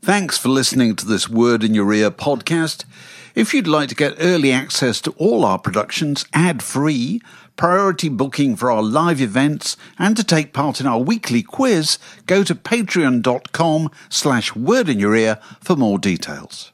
Thanks for listening to this Word in Your Ear podcast. If you'd like to get early access to all our productions ad-free, priority booking for our live events, and to take part in our weekly quiz, go to patreon.com/wordinyourear for more details.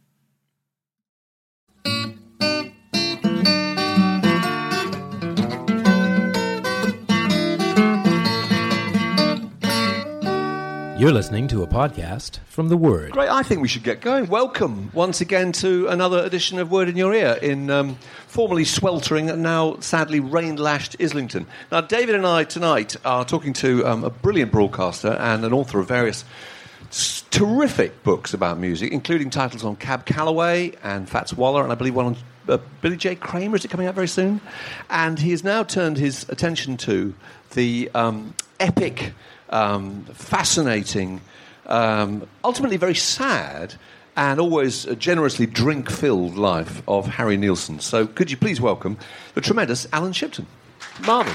You're listening to a podcast from The Word. Great, I think we should get going. Welcome once again to another edition of Word in Your Ear in formerly sweltering and now sadly rain-lashed Islington. Now, David and I tonight are talking to a brilliant broadcaster and an author of various terrific books about music, including titles on Cab Calloway and Fats Waller, and I believe one on Billy J. Kramer. Is it coming out very soon? And he has now turned his attention to the epic... fascinating, ultimately very sad, and always generously drink-filled life of Harry Nilsson. So could you please welcome the tremendous Alan Shipton. Marvellous.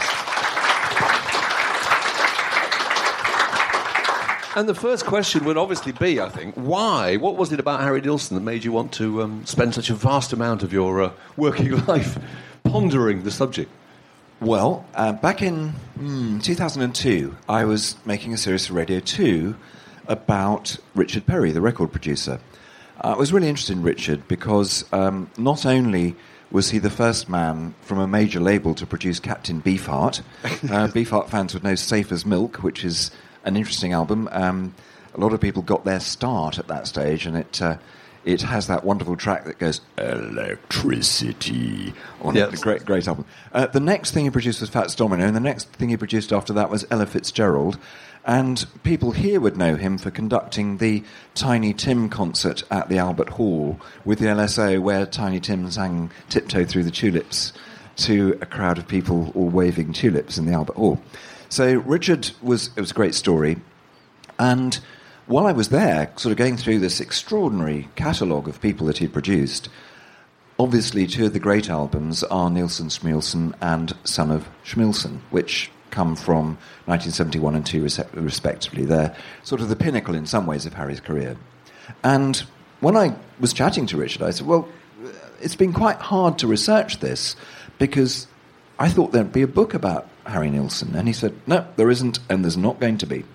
And the first question would obviously be, I think, why? What was it about Harry Nilsson that made you want to spend such a vast amount of your working life pondering the subject? Well, back in 2002, I was making a series for Radio 2 about Richard Perry, the record producer. I was really interested in Richard because not only was he the first man from a major label to produce Captain Beefheart. Beefheart fans would know Safe as Milk, which is an interesting album. A lot of people got their start at that stage, and it has that wonderful track that goes, Electricity, on it. Great album. The next thing he produced was Fats Domino, and the next thing he produced after that was Ella Fitzgerald. And people here would know him for conducting the Tiny Tim concert at the Albert Hall with the LSO, where Tiny Tim sang Tiptoe Through the Tulips to a crowd of people all waving tulips in the Albert Hall. So Richard it was a great story. And while I was there, sort of going through this extraordinary catalogue of people that he'd produced, obviously two of the great albums are Nilsson Schmilsson and Son of Schmilsson, which come from 1971 and 2 respectively. They're sort of the pinnacle in some ways of Harry's career. And when I was chatting to Richard, I said, well, it's been quite hard to research this because I thought there'd be a book about Harry Nilsson. And he said, no, there isn't, and there's not going to be.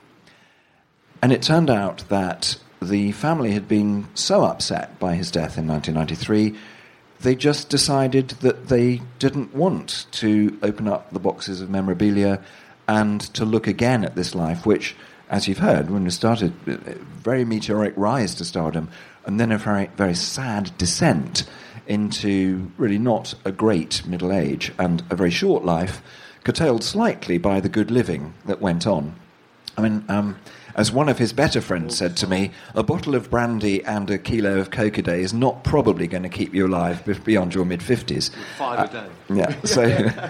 And it turned out that the family had been so upset by his death in 1993, they just decided that they didn't want to open up the boxes of memorabilia and to look again at this life, which, as you've heard, when we started, a very meteoric rise to stardom, and then a very, very sad descent into really not a great middle age and a very short life, curtailed slightly by the good living that went on. I mean, as one of his better friends said to me, a bottle of brandy and a kilo of Coke a day is not probably going to keep you alive beyond your mid-50s. 5 a day. Yeah.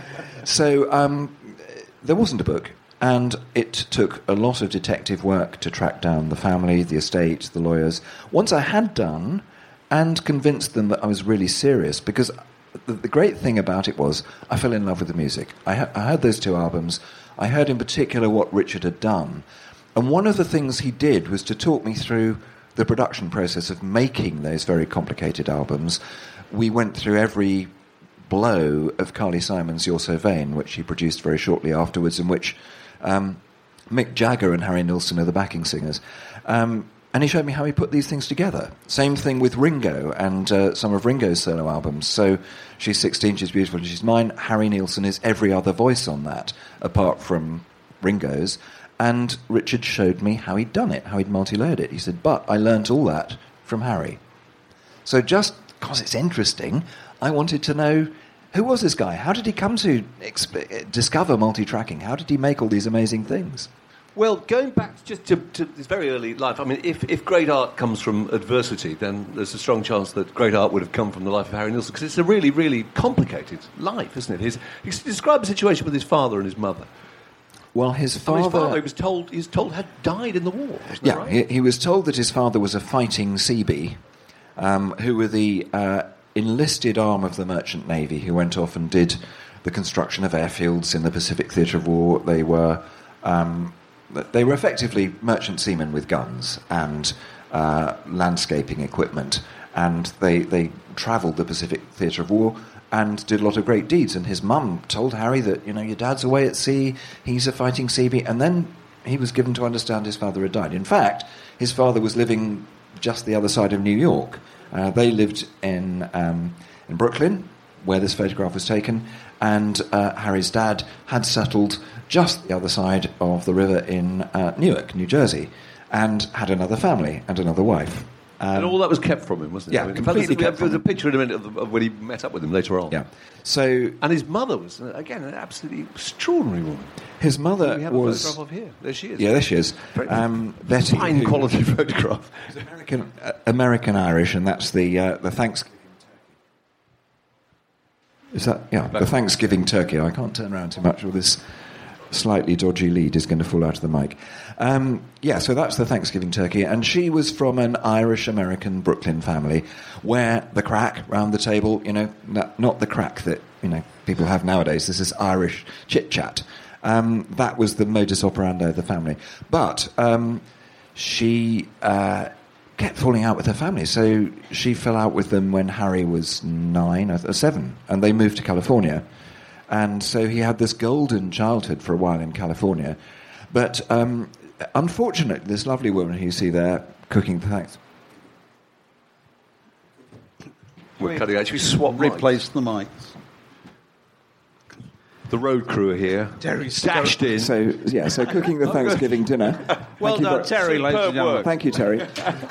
So there wasn't a book, and it took a lot of detective work to track down the family, the estate, the lawyers. Once I had done and convinced them that I was really serious, because the great thing about it was I fell in love with the music. I heard those two albums. I heard in particular what Richard had done. And one of the things he did was to talk me through the production process of making those very complicated albums. We went through every blow of Carly Simon's You're So Vain, which he produced very shortly afterwards, in which Mick Jagger and Harry Nilsson are the backing singers. And he showed me how he put these things together. Same thing with Ringo and some of Ringo's solo albums. So She's 16, She's Beautiful, and She's Mine. Harry Nilsson is every other voice on that, apart from Ringo's. And Richard showed me how he'd done it, how he'd multi-layered it. He said, but I learnt all that from Harry. So just because it's interesting, I wanted to know, who was this guy? How did he come to discover multi-tracking? How did he make all these amazing things? Well, going back just to his very early life, I mean, if great art comes from adversity, then there's a strong chance that great art would have come from the life of Harry Nilsson, because it's a really, really complicated life, isn't it? He described the situation with his father and his mother. Well, his father he was told had died in the war. Yeah, right? he was told that his father was a fighting Seabee, who were the enlisted arm of the Merchant Navy, who went off and did the construction of airfields in the Pacific Theatre of War. They were they were effectively merchant seamen with guns and landscaping equipment, and they travelled the Pacific theatre of war and did a lot of great deeds. And his mum told Harry that, your dad's away at sea, he's a fighting seabee, and then he was given to understand his father had died. In fact, his father was living just the other side of New York. They lived in Brooklyn, where this photograph was taken, and Harry's dad had settled just the other side of the river in Newark, New Jersey, and had another family and another wife. And all that was kept from him, wasn't it? Yeah, completely kept from him. There's a picture in a minute of when he met up with him later on. Yeah. So, and his mother was, again, an absolutely extraordinary woman. His mother we have was... a photograph of here. There she is. Yeah, there she is. Betty. Fine quality photograph. American-Irish, and that's the Thanksgiving. Is that... Yeah, the Thanksgiving turkey. I can't turn around too much, or this slightly dodgy lead is going to fall out of the mic. So that's the Thanksgiving turkey, and she was from an Irish-American Brooklyn family where the crack round the table, not the crack that, people have nowadays. This is Irish chit-chat. That was the modus operandi of the family. But she kept falling out with her family, so she fell out with them when Harry was 7, and they moved to California. And so he had this golden childhood for a while in California. But unfortunately, this lovely woman who you see there cooking the thanks. We're cutting out. Should we swap Replace the mics. The road crew are here. Terry's dashed in. So cooking the Thanksgiving dinner. Well done, Terry, ladies and gentlemen. Thank you, Terry.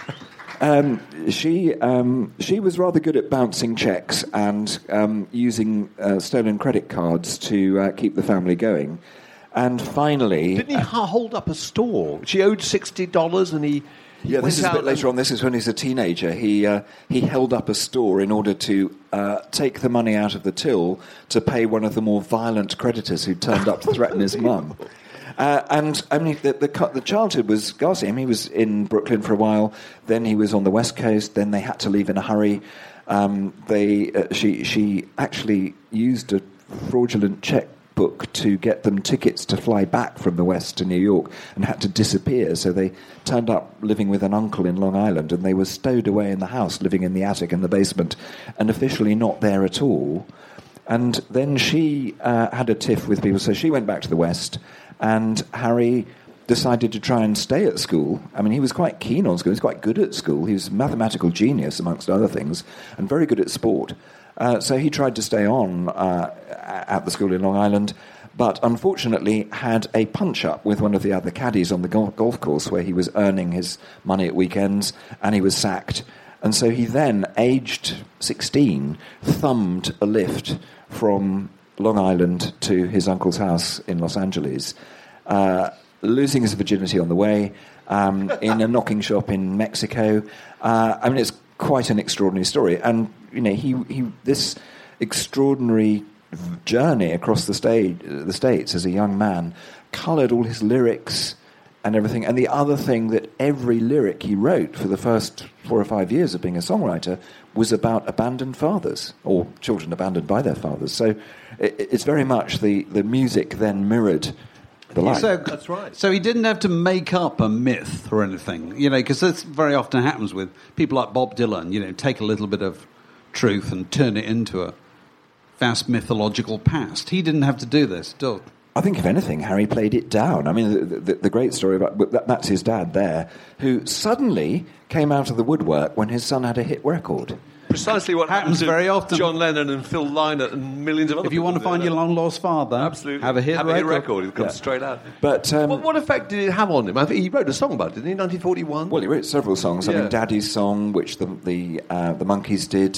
She was rather good at bouncing checks and using stolen credit cards to keep the family going. And finally... Didn't he hold up a store? She owed $60 and he... Yeah, this is a bit later on. This is when he's a teenager. He held up a store in order to take the money out of the till to pay one of the more violent creditors who turned up to threaten his mum. And I mean, the childhood was ghastly. I mean, he was in Brooklyn for a while. Then he was on the West Coast. Then they had to leave in a hurry. She actually used a fraudulent checkbook to get them tickets to fly back from the West to New York, and had to disappear. So they turned up living with an uncle in Long Island, and they were stowed away in the house, living in the attic and the basement, and officially not there at all. And then she had a tiff with people, so she went back to the West. And Harry decided to try and stay at school. I mean, he was quite keen on school. He was quite good at school. He was a mathematical genius, amongst other things, and very good at sport. So he tried to stay on at the school in Long Island, but unfortunately had a punch-up with one of the other caddies on the golf course where he was earning his money at weekends, and he was sacked. And so he then, aged 16, thumbed a lift from Long Island to his uncle's house in Los Angeles, losing his virginity on the way, in a knocking shop in Mexico. I mean, it's quite an extraordinary story. And, he this extraordinary journey across the States as a young man coloured all his lyrics and everything. And the other thing that every lyric he wrote for the first 4 or 5 years of being a songwriter was about abandoned fathers, or children abandoned by their fathers. So it's very much the music then mirrored the life. So, that's right. So he didn't have to make up a myth or anything, because this very often happens with people like Bob Dylan, take a little bit of truth and turn it into a vast mythological past. He didn't have to do this, did he? I think, if anything, Harry played it down. I mean, the great story about that's his dad there, who suddenly came out of the woodwork when his son had a hit record. Precisely what happens to very often. John Lennon and Phil Lynott and millions of other people. If you want to find your long-lost father, absolutely, have a hit record. It comes straight out. But what effect did it have on him? I think he wrote a song about it, didn't he, in 1941? Well, he wrote several songs. Yeah. I mean, Daddy's Song, which the Monkees did,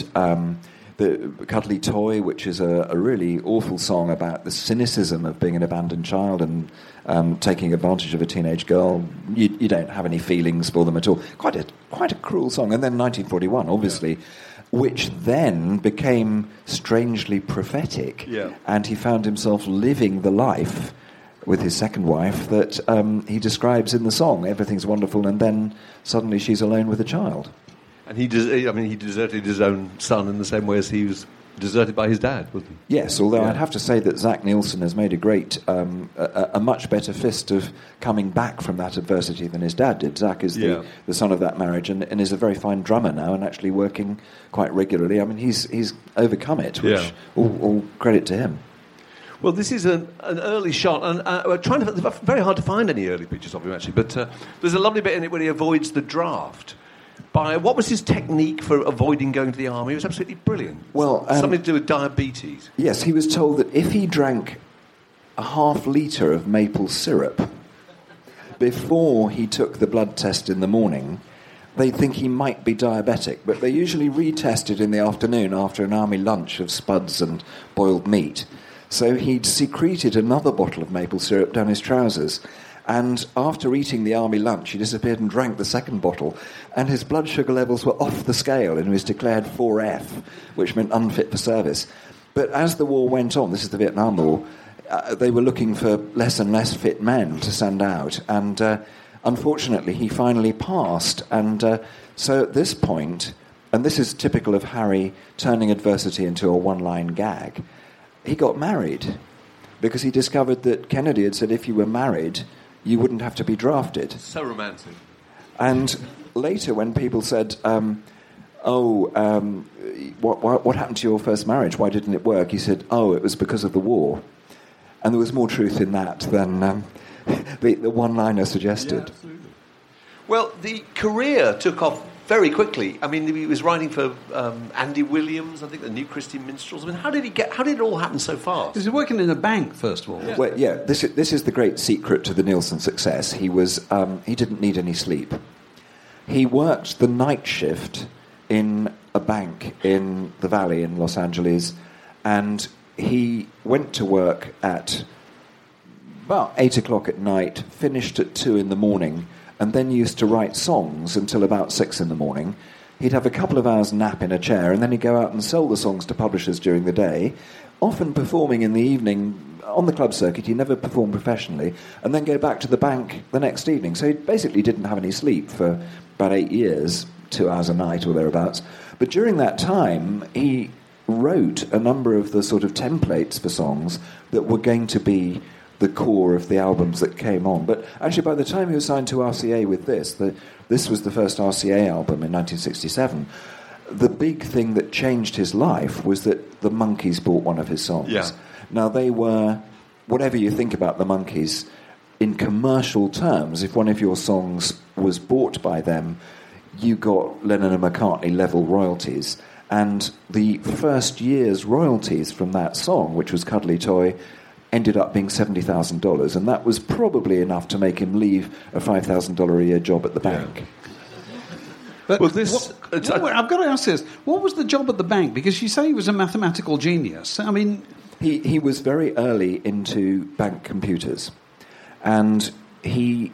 the Cuddly Toy, which is a really awful song about the cynicism of being an abandoned child and taking advantage of a teenage girl. You don't have any feelings for them at all. Quite a cruel song. And then 1941, obviously... Yeah. Which then became strangely prophetic. Yeah. And he found himself living the life with his second wife that he describes in the song. Everything's wonderful, and then suddenly she's alone with a child. And he deserted his own son in the same way as he was deserted by his dad, wasn't he? Yes, although Yeah. I'd have to say that Zach Nielsen has made a much better fist of coming back from that adversity than his dad did. Zach is the son of that marriage and is a very fine drummer now and actually working quite regularly. I mean, he's overcome it, which all credit to him. Well, this is an early shot, and we're trying to. It's very hard to find any early pictures of him actually, but there's a lovely bit in it where he avoids the draft. What was his technique for avoiding going to the army? It was absolutely brilliant. Well, something to do with diabetes. Yes, he was told that if he drank a half litre of maple syrup before he took the blood test in the morning, they'd think he might be diabetic, but they usually retested in the afternoon after an army lunch of spuds and boiled meat. So he'd secreted another bottle of maple syrup down his trousers, and after eating the army lunch, he disappeared and drank the second bottle, and his blood sugar levels were off the scale, and he was declared 4F, which meant unfit for service. But as the war went on, this is the Vietnam War, they were looking for less and less fit men to send out, and unfortunately he finally passed. And so at this point, and this is typical of Harry turning adversity into a one-line gag, he got married because he discovered that Kennedy had said if you were married, you wouldn't have to be drafted. So romantic. And later when people said, what happened to your first marriage? Why didn't it work? He said, it was because of the war. And there was more truth in that than the one-liner suggested. Yeah, absolutely. Well, the career took off very quickly. I mean, he was writing for Andy Williams, I think, the New Christian Minstrels. I mean, how did it all happen so fast? He was working in a bank, first of all. Yeah. Well, yeah, this is the great secret to the Nielsen success. He didn't need any sleep. He worked the night shift in a bank in the Valley in Los Angeles, and he went to work at about 8 o'clock at night, finished at 2 in the morning, and then used to write songs until about 6 in the morning. He'd have a couple of hours nap in a chair, and then he'd go out and sell the songs to publishers during the day, often performing in the evening on the club circuit. He never performed professionally, and then go back to the bank the next evening. So he basically didn't have any sleep for about 8 years, 2 hours a night or thereabouts. But during that time, he wrote a number of the sort of templates for songs that were going to be the core of the albums that came on. But actually, by the time he was signed to RCA with this was the first RCA album in 1967, the big thing that changed his life was that the Monkees bought one of his songs. Yeah. Now, they were, whatever you think about the Monkees, in commercial terms, if one of your songs was bought by them, you got Lennon and McCartney level royalties. And the first year's royalties from that song, which was Cuddly Toy, ended up being $70,000, and that was probably enough to make him leave a $5,000 a year job at the bank. But Well, this- I've got to ask this. What was the job at the bank? Because you say he was a mathematical genius. I mean... He was very early into bank computers, and he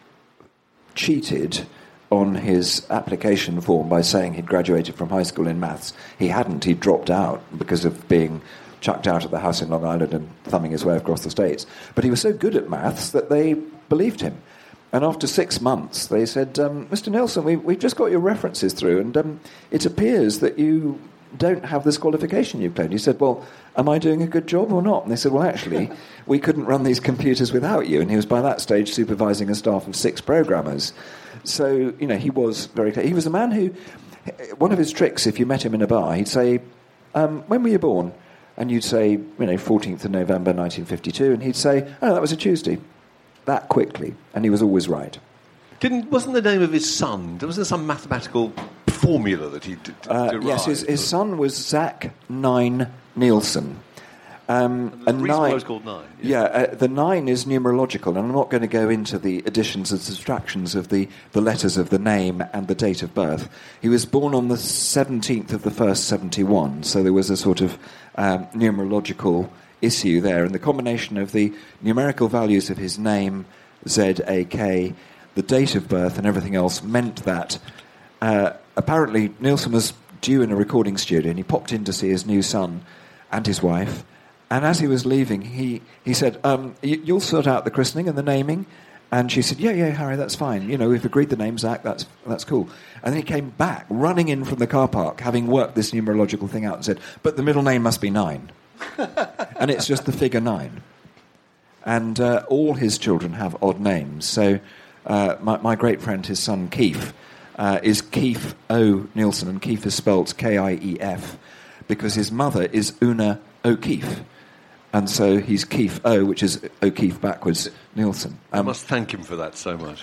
cheated on his application form by saying he'd graduated from high school in maths. He hadn't. He'd dropped out because of being chucked out at the house in Long Island and thumbing his way across the States. But he was so good at maths that they believed him. And after 6 months, they said, Mr. Nielsen, we've just got your references through, and it appears that you don't have this qualification you've claimed. He said, well, am I doing a good job or not? And they said, well, actually, we couldn't run these computers without you. And he was, by that stage, supervising a staff of 6 programmers. So, he was very clear. He was a man who, one of his tricks, if you met him in a bar, he'd say, when were you born? And you'd say, 14th of November, 1952. And he'd say, oh, that was a Tuesday. That quickly. And he was always right. Wasn't the name of his son? Wasn't there some mathematical formula that he derived? Yes, his son was Zach Nine Nielsen. And the reason why it was called Nine. The 9 is numerological, and I'm not going to go into the additions and subtractions of the letters of the name and the date of birth. He was born on the 17th of the 1st, 71, so there was a sort of numerological issue there, and the combination of the numerical values of his name, Z-A-K, the date of birth and everything else meant that apparently Nielsen was due in a recording studio, and he popped in to see his new son and his wife, and as he was leaving, he said, you'll sort out the christening and the naming, And she said, yeah, Harry, that's fine. We've agreed the name, Zach, that's cool. And then he came back, running in from the car park, having worked this numerological thing out, and said, but the middle name must be 9. And it's just the figure 9. And all his children have odd names. So my great friend, his son Keith, is Keith O. Nielsen, and Keith is spelt Kief, because his mother is Una O'Keefe. And so he's Keith O, which is O'Keefe backwards, Nielsen. I must thank him for that so much.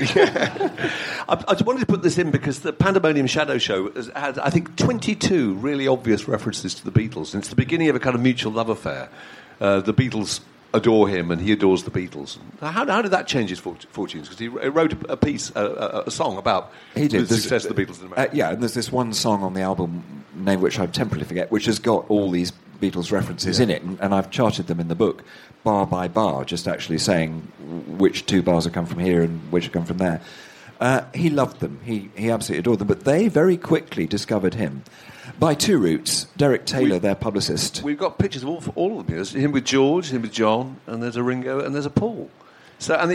I just wanted to put this in because the Pandemonium Shadow Show has had, I think, 22 really obvious references to the Beatles. And it's the beginning of a kind of mutual love affair. The Beatles adore him and he adores the Beatles. How did that change his fortunes? Because he wrote a piece, a song about the success of the Beatles in America. And there's this one song on the album, name which I temporarily forget, which has got all these Beatles references in it, and I've charted them in the book, bar by bar, just actually saying which 2 bars have come from here and which have come from there. He loved them. He absolutely adored them. But they very quickly discovered him by 2 routes. Derek Taylor, their publicist. We've got pictures of all of them. There's him with George, him with John, and there's a Ringo, and there's a Paul. So, and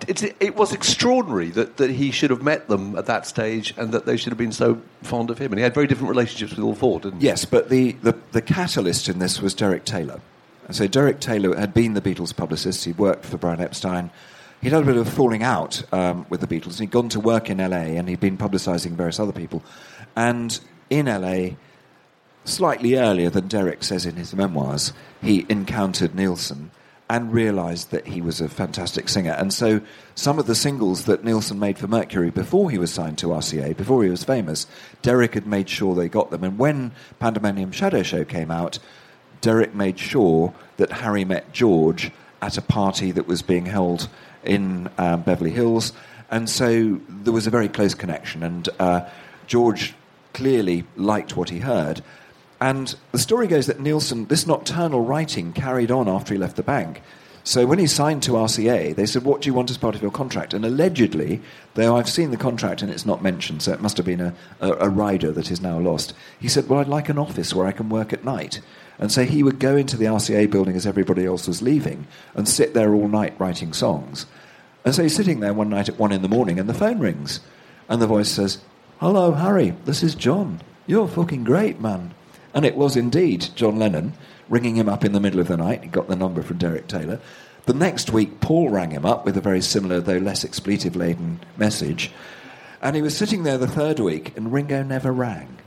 it was extraordinary that he should have met them at that stage and that they should have been so fond of him. And he had very different relationships with all 4, didn't he? Yes, but the catalyst in this was Derek Taylor. So Derek Taylor had been the Beatles' publicist. He'd worked for Brian Epstein. He'd had a bit of a falling out with the Beatles. And he'd gone to work in LA and he'd been publicising various other people. And in LA, slightly earlier than Derek says in his memoirs, he encountered Nielsen and realised that he was a fantastic singer. And so some of the singles that Nielsen made for Mercury before he was signed to RCA, before he was famous, Derek had made sure they got them. And when Pandemonium Shadow Show came out, Derek made sure that Harry met George at a party that was being held in Beverly Hills. And so there was a very close connection. And George clearly liked what he heard. And the story goes that Nielsen, this nocturnal writing carried on after he left the bank. So when he signed to RCA, they said, what do you want as part of your contract? And allegedly, though I've seen the contract and it's not mentioned, so it must have been a rider that is now lost, he said, well, I'd like an office where I can work at night. And so he would go into the RCA building as everybody else was leaving and sit there all night writing songs. And so he's sitting there one night at 1 a.m. and the phone rings. And the voice says, hello, Harry, this is John. You're fucking great, man. And it was indeed John Lennon ringing him up in the middle of the night. He got the number from Derek Taylor. The next week, Paul rang him up with a very similar, though less expletive-laden message. And he was sitting there the 3rd week, and Ringo never rang.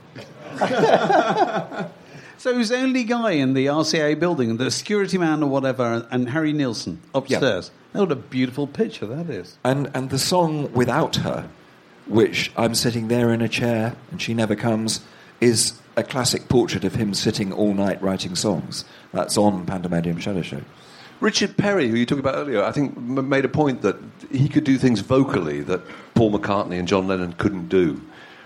So he was the only guy in the RCA building, the security man or whatever, and Harry Nielsen upstairs. Yeah. What a beautiful picture that is. And the song Without Her, which I'm sitting there in a chair and she never comes, is a classic portrait of him sitting all night writing songs. That's on Pandemonium Shadow Show. Richard Perry, who you talked about earlier, I think made a point that he could do things vocally that Paul McCartney and John Lennon couldn't do.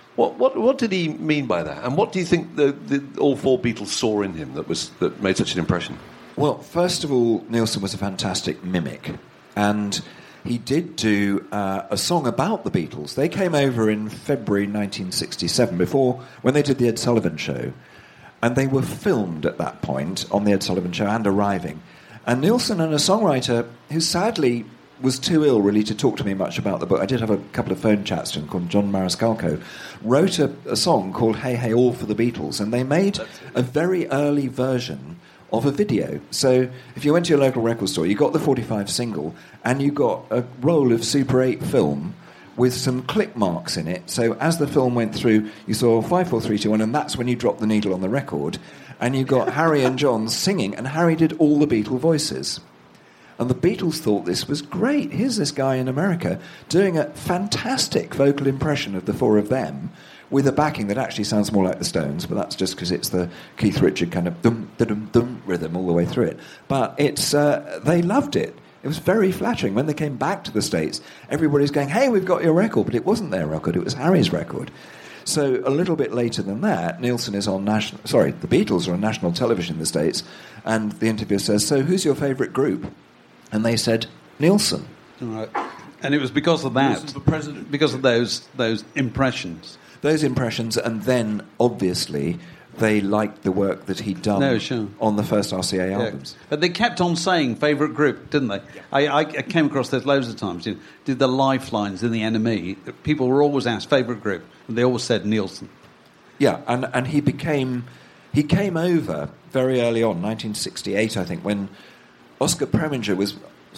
What did he mean by that? And what do you think all 4 Beatles saw in him that made such an impression? Well, first of all, Nielsen was a fantastic mimic. And he did do a song about the Beatles. They came over in February 1967, when they did the Ed Sullivan Show. And they were filmed at that point on the Ed Sullivan Show and arriving. And Nielsen, and a songwriter who sadly was too ill really to talk to me much about the book, I did have a couple of phone chats to him, called John Mariscalco, wrote a song called Hey Hey All for the Beatles. And they made a very early version of a video. So if you went to your local record store, you got the 45 single and you got a roll of Super 8 film with some click marks in it. So as the film went through, you saw 5, 4, 3, 2, 1, and that's when you dropped the needle on the record. And you got Harry and John singing, and Harry did all the Beatle voices. And the Beatles thought this was great. Here's this guy in America doing a fantastic vocal impression of the 4 of them, with a backing that actually sounds more like the Stones, but that's just because it's the Keith Richard kind of dum-da-dum-dum rhythm all the way through it. But it's they loved it. It was very flattering. When they came back to the States, everybody's going, hey, we've got your record, but it wasn't their record, it was Harry's record. So a little bit later than that, Nielsen is on the Beatles are on national television in the States, and the interviewer says, so who's your favourite group? And they said, Nielsen. Right. And it was because of that, because of those impressions. Those impressions, and then, obviously, they liked the work that he'd done on the first RCA albums. But they kept on saying favourite group, didn't they? Yeah. I came across this loads of times. Did the lifelines in the NME, people were always asked favourite group, and they always said Nielsen. Yeah, and he came over very early on, 1968, I think, when Oscar Preminger was...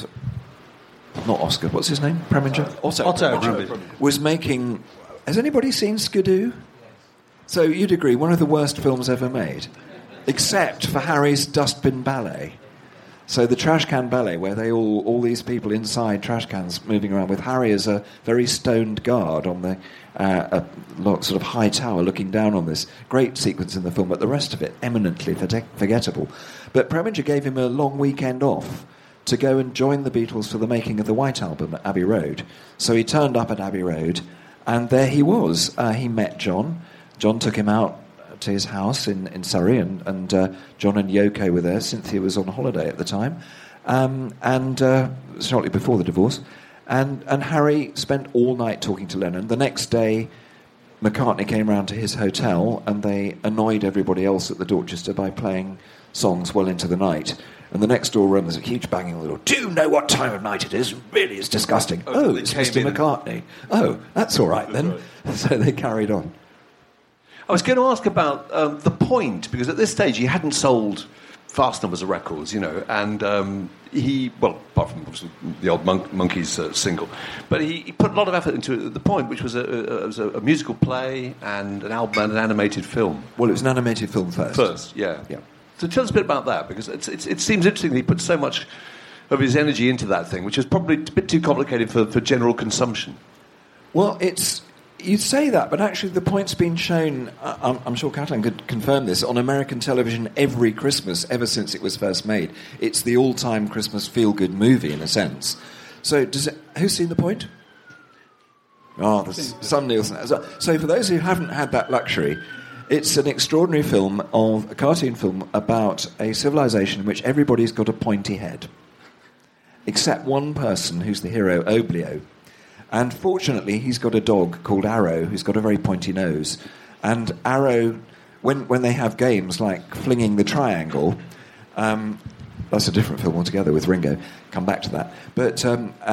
Not Oscar, what's his name? Preminger? Otto Preminger. Was making... Has anybody seen Skidoo? So you'd agree, one of the worst films ever made, except for Harry's Dustbin Ballet. So the trash can ballet, where they all these people inside trash cans moving around with Harry as a very stoned guard on the sort of high tower looking down on this. Great sequence in the film, but the rest of it eminently forgettable. But Preminger gave him a long weekend off to go and join the Beatles for the making of the White Album at Abbey Road. So he turned up at Abbey Road, and there he was. He met John. John took him out to his house in Surrey, and John and Yoko were there. Cynthia was on holiday at the time, and shortly before the divorce. And Harry spent all night talking to Lennon. The next day, McCartney came round to his hotel, and they annoyed everybody else at the Dorchester by playing songs well into the night. And the next door room, there's a huge banging on the door. Do you know what time of night it is? Really, it's disgusting. Oh, it's Mr. McCartney. Oh, that's all right then. So they carried on. I was going to ask about The Point, because at this stage he hadn't sold vast numbers of records, and he, well, apart from obviously the old Monkeys single, but he put a lot of effort into The Point, which was a musical play and an album and an animated film. Well, it was an animated film first. First, yeah. So tell us a bit about that, because it seems interesting that he put so much of his energy into that thing, which is probably a bit too complicated for general consumption. Well, you'd say that, but actually The Point's been shown, I'm sure Catalan could confirm this, on American television every Christmas ever since it was first made. It's the all-time Christmas feel-good movie, in a sense. So, who's seen The Point? Oh, there's some Nielsen. So for those who haven't had that luxury, it's an extraordinary film, a cartoon film about a civilization in which everybody's got a pointy head, except one person who's the hero, Oblio. And fortunately, he's got a dog called Arrow, who's got a very pointy nose. And Arrow, when they have games like Flinging the Triangle, that's a different film altogether with Ringo, come back to that. But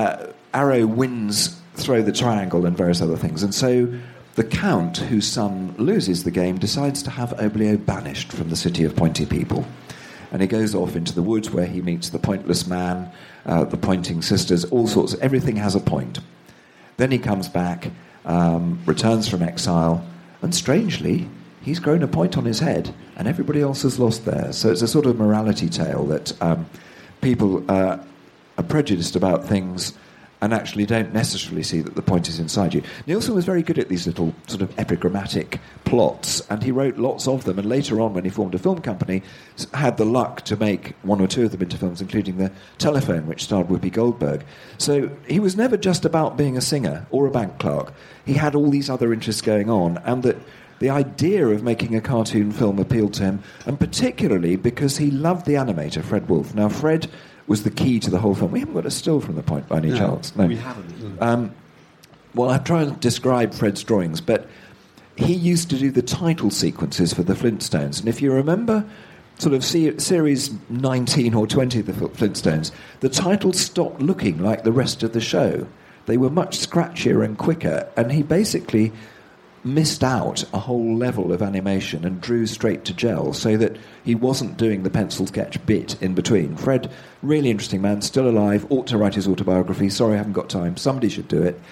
Arrow wins Throw the Triangle and various other things. And so the Count, whose son loses the game, decides to have Oblio banished from the city of pointy people. And he goes off into the woods where he meets the Pointless Man, the Pointing Sisters, all sorts. Everything has a point. Then he comes back, returns from exile, and strangely, he's grown a point on his head, and everybody else has lost theirs. So it's a sort of morality tale that people are prejudiced about things and actually don't necessarily see that the point is inside you. Nielsen was very good at these little sort of epigrammatic plots, and he wrote lots of them, and later on, when he formed a film company, had the luck to make one or two of them into films, including The Telephone, which starred Whoopi Goldberg. So he was never just about being a singer or a bank clerk. He had all these other interests going on, and that the idea of making a cartoon film appealed to him, and particularly because he loved the animator, Fred Wolf. Now, Fred was the key to the whole film. We haven't got a still from The Point by any chance. No, we haven't. Well, I've tried to describe Fred's drawings, but he used to do the title sequences for the Flintstones. And if you remember sort of series 19 or 20 of the Flintstones, the titles stopped looking like the rest of the show. They were much scratchier and quicker, and he basically missed out a whole level of animation and drew straight to gel so that he wasn't doing the pencil sketch bit in between. Fred, really interesting man, still alive, ought to write his autobiography. Sorry, I haven't got time. Somebody should do it.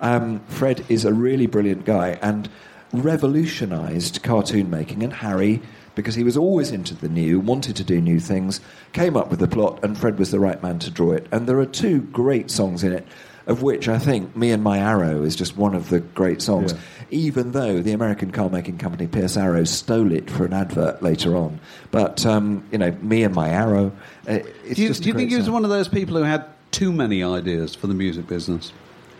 Fred is a really brilliant guy and revolutionised cartoon making, and Harry, because he was always into the new, wanted to do new things, came up with the plot, and Fred was the right man to draw it. And there are two great songs in it, of which I think Me and My Arrow is just one of the great songs, even though the American car-making company Pierce Arrow stole it for an advert later on. But, Me and My Arrow, it's just Do you think he was one of those people who had too many ideas for the music business?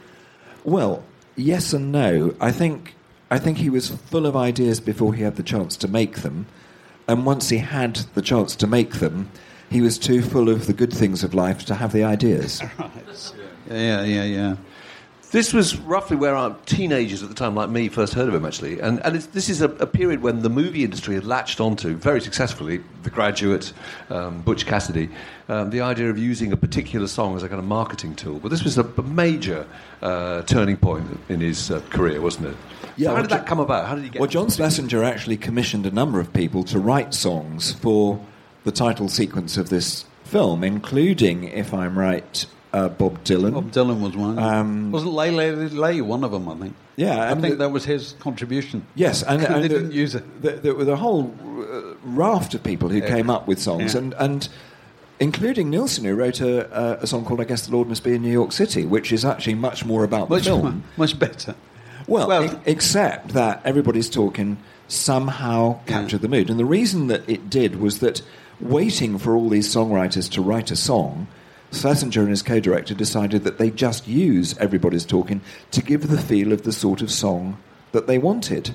Well, yes and no. I think he was full of ideas before he had the chance to make them, and once he had the chance to make them, he was too full of the good things of life to have the ideas. Right. Yeah. This was roughly where our teenagers at the time, like me, first heard of him, actually. And this is a period when the movie industry had latched onto, very successfully, The Graduate, Butch Cassidy, the idea of using a particular song as a kind of marketing tool. But this was a major turning point in his career, wasn't it? Yeah, so how did that come about? How did he get... Well, John Schlesinger actually commissioned a number of people to write songs for the title sequence of this film, including, if I'm right... Bob Dylan. Bob Dylan was one. Wasn't Lay Lay Lay one of them, I think? Yeah. I think that was his contribution. Yes. And they didn't use it. There were a whole raft of people who came up with songs, and including Nilsson, who wrote a song called I Guess the Lord Must Be in New York City, which is actually much more about the film. Much better. Well, except that Everybody's Talking somehow captured the mood. And the reason that it did was that waiting for all these songwriters to write a song, Schlesinger and his co-director decided that they'd just use Everybody's Talking to give the feel of the sort of song that they wanted.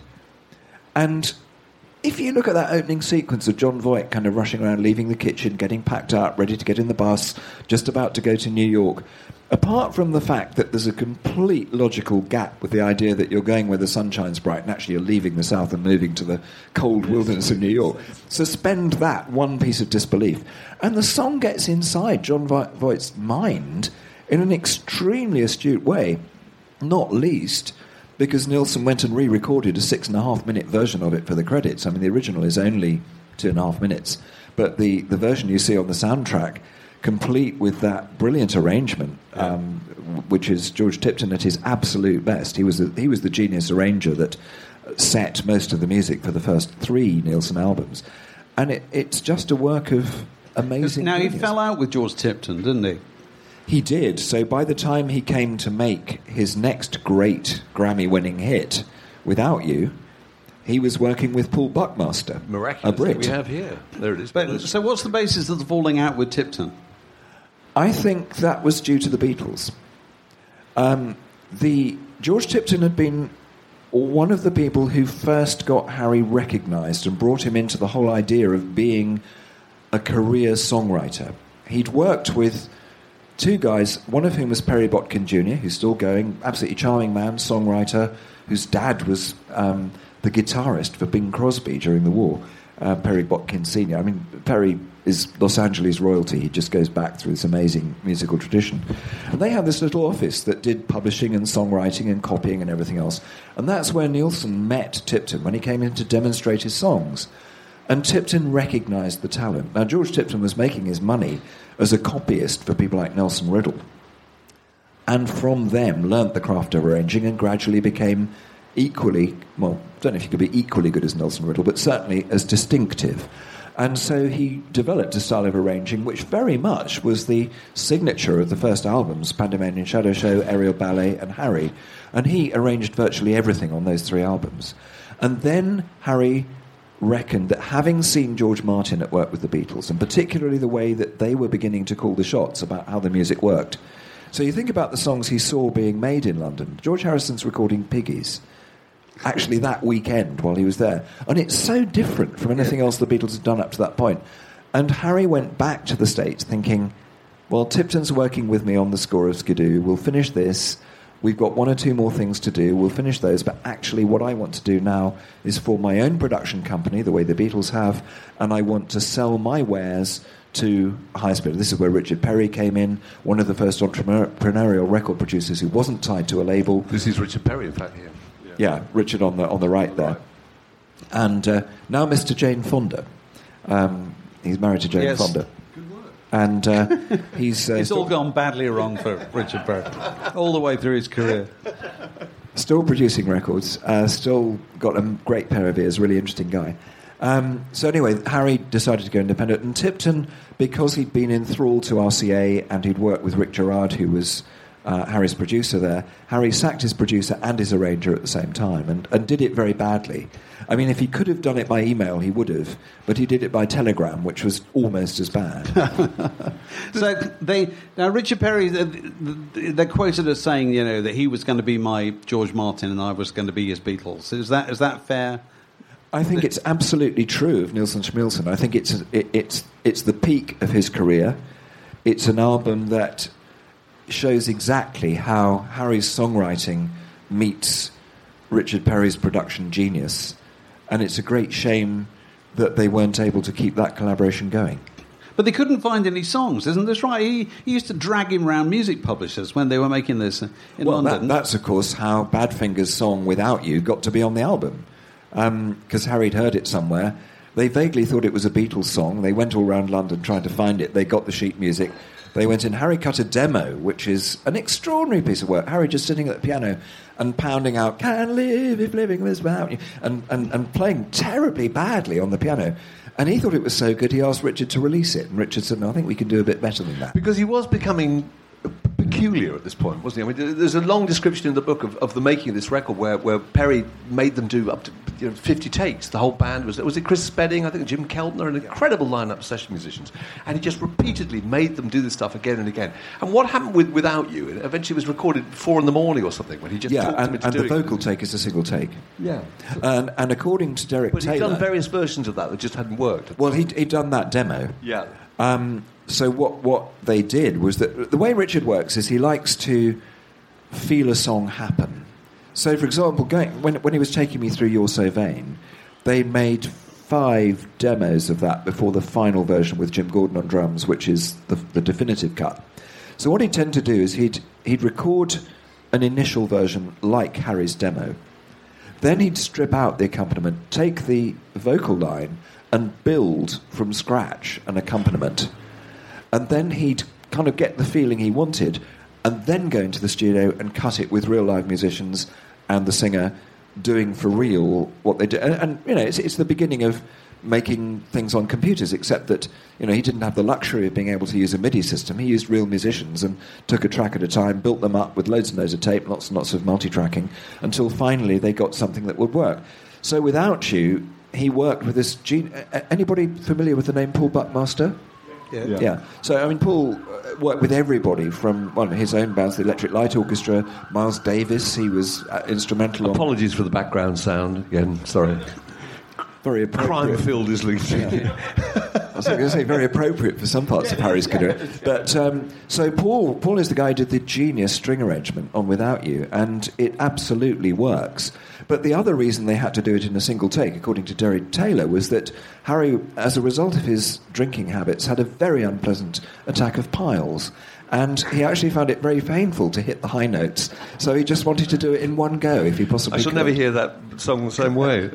And if you look at that opening sequence of John Voight kind of rushing around, leaving the kitchen, getting packed up, ready to get in the bus, just about to go to New York, apart from the fact that there's a complete logical gap with the idea that you're going where the sun shines bright and actually you're leaving the South and moving to the cold wilderness of New York, suspend that one piece of disbelief. And the song gets inside John Voight's mind in an extremely astute way, not least because Nilsson went and re-recorded a 6.5-minute version of it for the credits. I mean, the original is only 2.5 minutes, but the version you see on the soundtrack, complete with that brilliant arrangement, which is George Tipton at his absolute best. He was the genius arranger that set most of the music for the first 3 Nilsson albums. And it's just a work of amazing Now, genius. he fell out with George Tipton, didn't he? He did. So by the time he came to make his next great Grammy-winning hit, Without You, he was working with Paul Buckmaster, Miraculous, a Brit. we have here. There it is. So what's the basis of the falling out with Tipton? I think that was due to the Beatles. George Tipton had been one of the people who first got Harry recognised and brought him into the whole idea of being a career songwriter. He'd worked with 2 guys, one of whom was Perry Botkin Jr., who's still going, absolutely charming man, songwriter, whose dad was the guitarist for Bing Crosby during the war, Perry Botkin Sr. I mean, Perry is Los Angeles royalty. He just goes back through this amazing musical tradition. And they had this little office that did publishing and songwriting and copying and everything else. And that's where Nilsson met Tipton, when he came in to demonstrate his songs. And Tipton recognised the talent. Now, George Tipton was making his money as a copyist for people like Nelson Riddle. And from them learnt the craft of arranging and gradually became equally, well, I don't know if you could be equally good as Nelson Riddle, but certainly as distinctive. And so he developed a style of arranging which very much was the signature of the first albums, Pandemonium Shadow Show, Aerial Ballet, and Harry. And he arranged virtually everything on those 3 albums. And then Harry reckoned that having seen George Martin at work with the Beatles, and particularly the way that they were beginning to call the shots about how the music worked. So you think about the songs he saw being made in London. George Harrison's recording Piggies, actually that weekend while he was there. And it's so different from anything else the Beatles had done up to that point. And Harry went back to the States thinking, well, Tipton's working with me on the score of Skidoo, we'll finish this, we've got 1 or 2 more things to do, we'll finish those, but actually what I want to do now is for my own production company, the way the Beatles have, and I want to sell my wares to highest bidder. This is where Richard Perry came in, one of the first entrepreneurial record producers who wasn't tied to a label. This is Richard Perry, in fact, here. Yeah, Richard on the right there. And now Mr. Jane Fonda. He's married to Jane Fonda. Good work. And he's... It's all gone badly wrong for Richard Perry, all the way through his career. Still producing records, still got a great pair of ears, really interesting guy. So anyway, Harry decided to go independent, and Tipton, because he'd been enthralled to RCA and he'd worked with Rick Gerard, who was Harry's producer there, Harry sacked his producer and his arranger at the same time, and did it very badly. I mean, if he could have done it by email, he would have, but he did it by telegram, which was almost as bad. So now Richard Perry, they're quoted as saying, you know, that he was going to be my George Martin and I was going to be his Beatles. Is that fair? I think it's absolutely true of Nilsson Schmilsson. I think it's the peak of his career. It's an album that shows exactly how Harry's songwriting meets Richard Perry's production genius, and it's a great shame that they weren't able to keep that collaboration going. But they couldn't find any songs, isn't this right? He used to drag him around music publishers when they were making this in London. That's, of course, how Badfinger's song Without You got to be on the album. Because Harry'd heard it somewhere. They vaguely thought it was a Beatles song. They went all around London trying to find it. They got the sheet music. They went in. Harry cut a demo, which is an extraordinary piece of work. Harry just sitting at the piano and pounding out, "Can't live if living was without you," and playing terribly badly on the piano. And he thought it was so good, he asked Richard to release it. And Richard said, "No, I think we can do a bit better than that." Because he was becoming peculiar at this point, wasn't he? I mean, there's a long description in the book of the making of this record where Perry made them do up to 50 takes. The whole band was it Chris Spedding, I think Jim Keltner, an incredible lineup of session musicians. And he just repeatedly made them do this stuff again and again. And what happened with Without You? It eventually was recorded at 4 a.m. or something when he just talked them into doing it. And the vocal take is a single take. Yeah. And according to Derek Taylor... But he'd done various versions of that just hadn't worked. Well, he'd done that demo. Yeah. So what they did was that the way Richard works is he likes to feel a song happen. So, for example, when he was taking me through You're So Vain, they made 5 demos of that before the final version with Jim Gordon on drums, which is the definitive cut. So what he'd tend to do is he'd record an initial version like Harry's demo. Then he'd strip out the accompaniment, take the vocal line and build from scratch an accompaniment. And then he'd kind of get the feeling he wanted and then go into the studio and cut it with real live musicians and the singer doing for real what they do. And it's the beginning of making things on computers, except that, he didn't have the luxury of being able to use a MIDI system. He used real musicians and took a track at a time, built them up with loads and loads of tape, lots and lots of multi-tracking, until finally they got something that would work. So Without You, he worked with this... Anybody familiar with the name Paul Buckmaster? Yeah. So, Paul worked with everybody from his own bands, the Electric Light Orchestra, Miles Davis, he was instrumental. Apologies for the background sound again, sorry. Very appropriate. Crime-filled Islington. Yeah. I was going to say very appropriate for some parts of Harry's career. But so Paul is the guy who did the genius string arrangement on Without You, and it absolutely works. But the other reason they had to do it in a single take, according to Derek Taylor, was that Harry, as a result of his drinking habits, had a very unpleasant attack of piles. And he actually found it very painful to hit the high notes. So he just wanted to do it in one go, if he possibly could. I shall never hear that song the same way.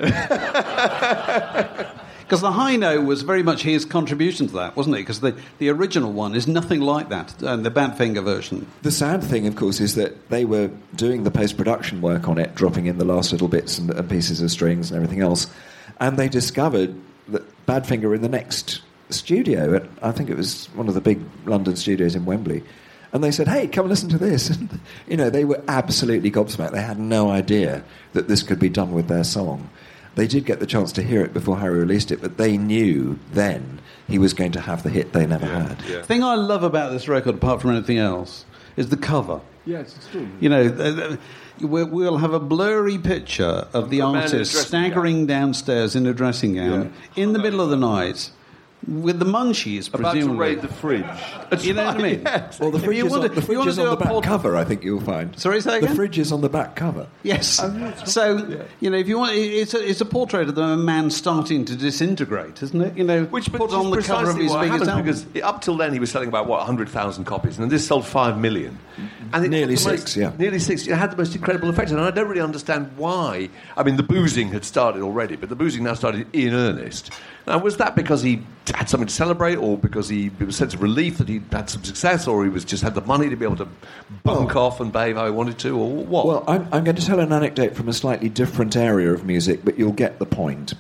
Because the high note was very much his contribution to that, wasn't it? Because the original one is nothing like that, the Badfinger version. The sad thing, of course, is that they were doing the post-production work on it, dropping in the last little bits and pieces of strings and everything else, and they discovered that Badfinger were in the next studio at, I think it was one of the big London studios in Wembley, and they said, "Hey, come listen to this." And, they were absolutely gobsmacked. They had no idea that this could be done with their song. They did get the chance to hear it before Harry released it, but they knew then he was going to have the hit they never had. Yeah. The thing I love about this record, apart from anything else, is the cover. Yeah, it's extraordinary. We'll have a blurry picture of the artist staggering downstairs in a dressing gown in the middle of the night, with the munchies, presumably. About to raid the fridge. You know what I mean? Yes. Well, the fridge is on the back cover, I think you'll find. Sorry, say again? The fridge is on the back cover. Yes. So, if you want... It's a portrait of a man starting to disintegrate, isn't it? Which put on the cover of his biggest album. Because up till then he was selling about, 100,000 copies, and this sold 5 million. And nearly 6, yeah. Nearly 6. It had the most incredible effect, and I don't really understand why. I mean, the boozing had started already, but the boozing now started in earnest. Now, was that because he had something to celebrate, or because it was a sense of relief that he'd had some success, or he just had the money to be able to bunk off and behave how he wanted to, or what? Well, I'm going to tell an anecdote from a slightly different area of music, but you'll get the point.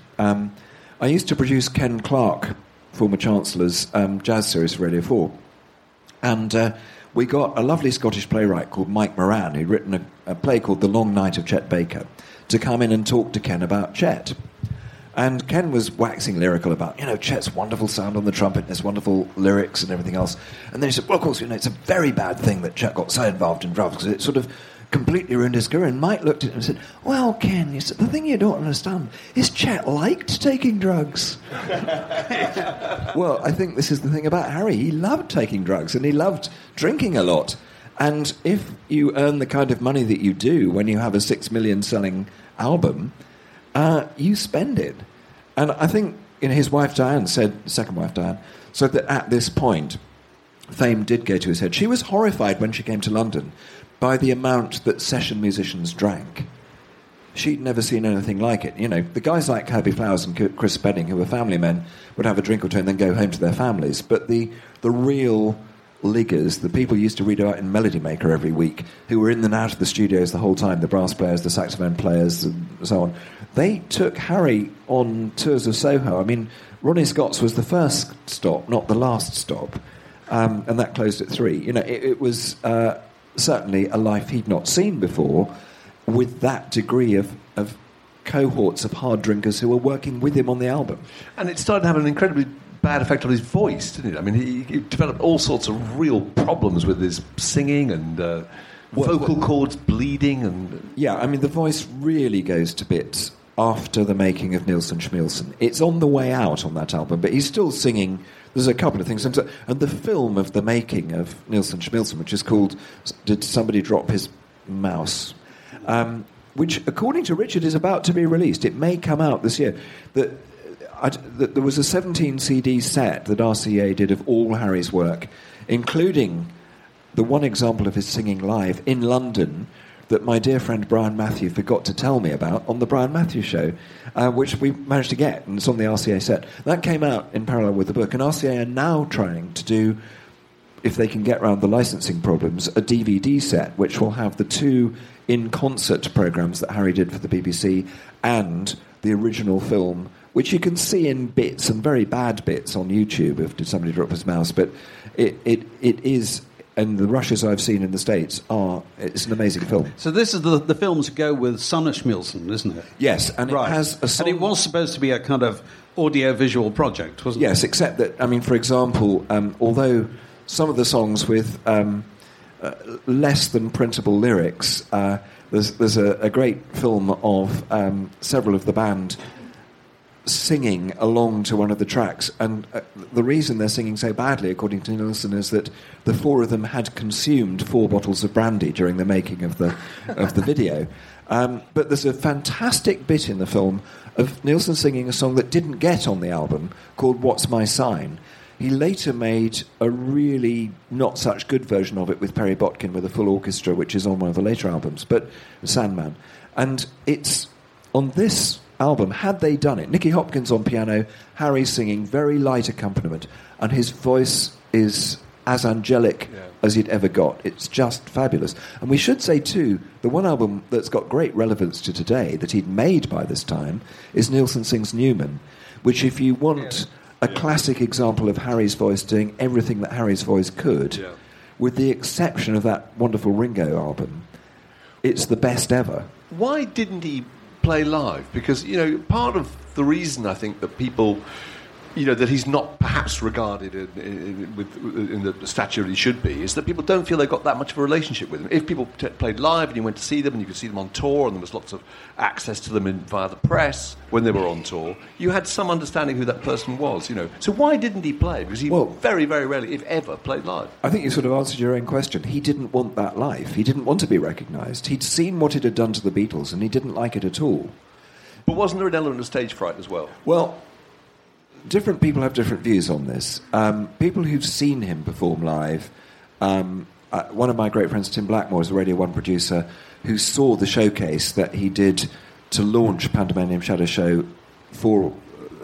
I used to produce Ken Clarke, former Chancellor's jazz series for Radio 4, and we got a lovely Scottish playwright called Mike Moran, who'd written a play called The Long Night of Chet Baker, to come in and talk to Ken about Chet. And Ken was waxing lyrical about, Chet's wonderful sound on the trumpet and his wonderful lyrics and everything else. And then he said, well, of course, it's a very bad thing that Chet got so involved in drugs because it sort of completely ruined his career. And Mike looked at him and said, well, Ken, the thing you don't understand is Chet liked taking drugs. Well, I think this is the thing about Harry. He loved taking drugs and he loved drinking a lot. And if you earn the kind of money that you do when you have a 6 million selling album, you spend it. And I think his wife Diane second wife Diane, said that at this point, fame did go to his head. She was horrified when she came to London by the amount that session musicians drank. She'd never seen anything like it. The guys like Herbie Flowers and Chris Spedding, who were family men, would have a drink or two and then go home to their families. But the real liggers, the people who used to read out in Melody Maker every week, who were in and out of the studios the whole time, the brass players, the saxophone players, and so on, they took Harry on tours of Soho. I mean, Ronnie Scott's was the first stop, not the last stop, and that closed at 3. It was certainly a life he'd not seen before, with that degree of cohorts of hard drinkers who were working with him on the album. And it started to have an incredibly bad effect on his voice, didn't it? I mean, he developed all sorts of real problems with his singing and vocal cords bleeding. And yeah, I mean, the voice really goes to bits after the making of Nilsson Schmilsson. It's on the way out on that album, but he's still singing. There's a couple of things. And the film of the making of Nilsson Schmilsson, which is called Did Somebody Drop His Mouse? Which, according to Richard, is about to be released. It may come out this year. There was a 17 CD set that RCA did of all Harry's work, including the one example of his singing live in London that my dear friend Brian Matthew forgot to tell me about on the Brian Matthew Show, which we managed to get, and it's on the RCA set. That came out in parallel with the book, and RCA are now trying to do, if they can get around the licensing problems, a DVD set which will have the 2 in-concert programmes that Harry did for the BBC and the original film, which you can see in bits and very bad bits on YouTube of Did Somebody Drop His Mouse, but it is, and the rushes I've seen in the States it's an amazing film. So this is the film to go with Son of Schmilsson, isn't it? Yes, and right. It has a song. And it was supposed to be a kind of audio-visual project, wasn't it? Yes, except that, I mean, for example, although some of the songs with less than printable lyrics, there's a great film of several of the band singing along to one of the tracks, and the reason they're singing so badly, according to Nilsson, is that the 4 of them had consumed 4 bottles of brandy during the making of the video. But there's a fantastic bit in the film of Nilsson singing a song that didn't get on the album called What's My Sign. He later made a really not such good version of it with Perry Botkin with a full orchestra, which is on one of the later albums, but Sandman. And it's on this album, had they done it, Nicky Hopkins on piano, Harry singing, very light accompaniment, and his voice is as angelic as he'd ever got. It's just fabulous. And we should say, too, the one album that's got great relevance to today that he'd made by this time is Nilsson Sings Newman, which, if you want a classic example of Harry's voice doing everything that Harry's voice could, with the exception of that wonderful Ringo album, it's the best ever. Why didn't he play live? Because, part of the reason I think that people, that he's not perhaps regarded in the stature he should be, is that people don't feel they've got that much of a relationship with him. If people played live and you went to see them and you could see them on tour and there was lots of access to them via the press when they were on tour, you had some understanding who that person was, So why didn't he play? Because he very, very rarely, if ever, played live. I think you sort of answered your own question. He didn't want that life. He didn't want to be recognised. He'd seen what it had done to the Beatles and he didn't like it at all. But wasn't there an element of stage fright as well? Well, different people have different views on this. People who've seen him perform live, one of my great friends, Tim Blackmore, is a Radio 1 producer who saw the showcase that he did to launch Pandemonium Shadow Show for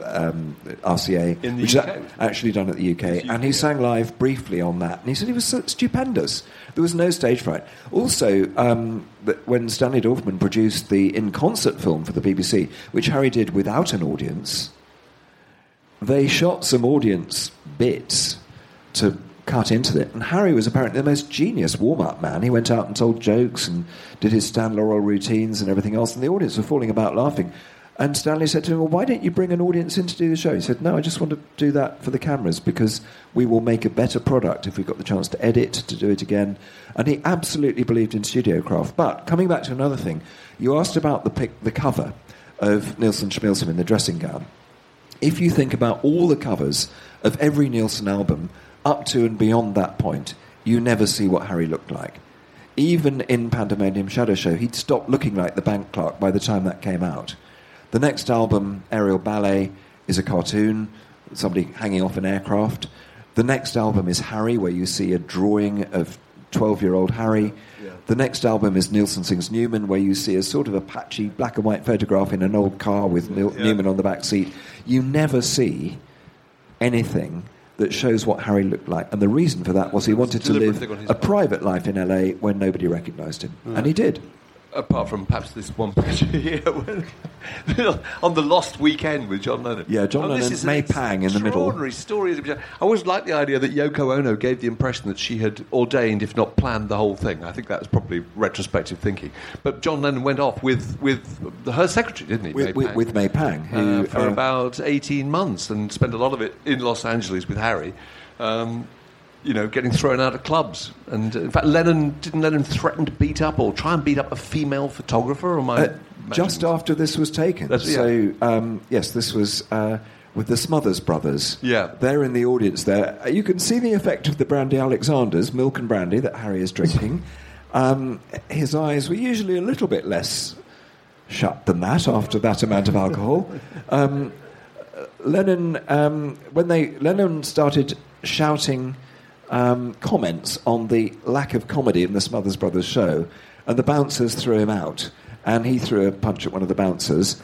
RCA, in the which UK. is actually done at the UK, and he sang live briefly on that, and he said it was stupendous. There was no stage fright. Also, when Stanley Dorfman produced the in-concert film for the BBC, which Harry did without an audience, they shot some audience bits to cut into it, and Harry was apparently the most genius warm-up man. He went out and told jokes and did his Stan Laurel routines and everything else, and the audience were falling about laughing. And Stanley said to him, well, why don't you bring an audience in to do the show? He said, no, I just want to do that for the cameras because we will make a better product if we've got the chance to edit, to do it again. And he absolutely believed in studio craft. But coming back to another thing, you asked about the cover of Nilsson Schmilsson in the dressing gown. If you think about all the covers of every Nilsson album up to and beyond that point, you never see what Harry looked like. Even in Pandemonium Shadow Show, he'd stopped looking like the bank clerk by the time that came out. The next album, Aerial Ballet, is a cartoon, somebody hanging off an aircraft. The next album is Harry, where you see a drawing of 12-year-old Harry. Yeah. The next album is Nielsen Sings Newman, where you see a sort of a patchy black and white photograph in an old car with Newman on the back seat. You never see anything that shows what Harry looked like. And the reason for that was he wanted to live a private life in LA when nobody recognised him. And he did. Apart from perhaps this one picture here on the Lost Weekend with John Lennon. Yeah, John Lennon, May Pang in the middle. Extraordinary story. I always liked the idea that Yoko Ono gave the impression that she had ordained, if not planned, the whole thing. I think that was probably retrospective thinking. But John Lennon went off with her secretary, didn't he? With May Pang. Who, for about 18 months and spent a lot of it in Los Angeles with Harry. Getting thrown out of clubs. And in fact, didn't Lennon threaten to beat up or try and beat up a female photographer? Or just after this was taken. Yes, this was with the Smothers Brothers. Yeah. They're in the audience there. You can see the effect of the Brandy Alexanders, milk and brandy, that Harry is drinking. His eyes were usually a little bit less shut than that after that amount of alcohol. Lennon started shouting comments on the lack of comedy in the Smothers Brothers show, and the bouncers threw him out, and he threw a punch at one of the bouncers.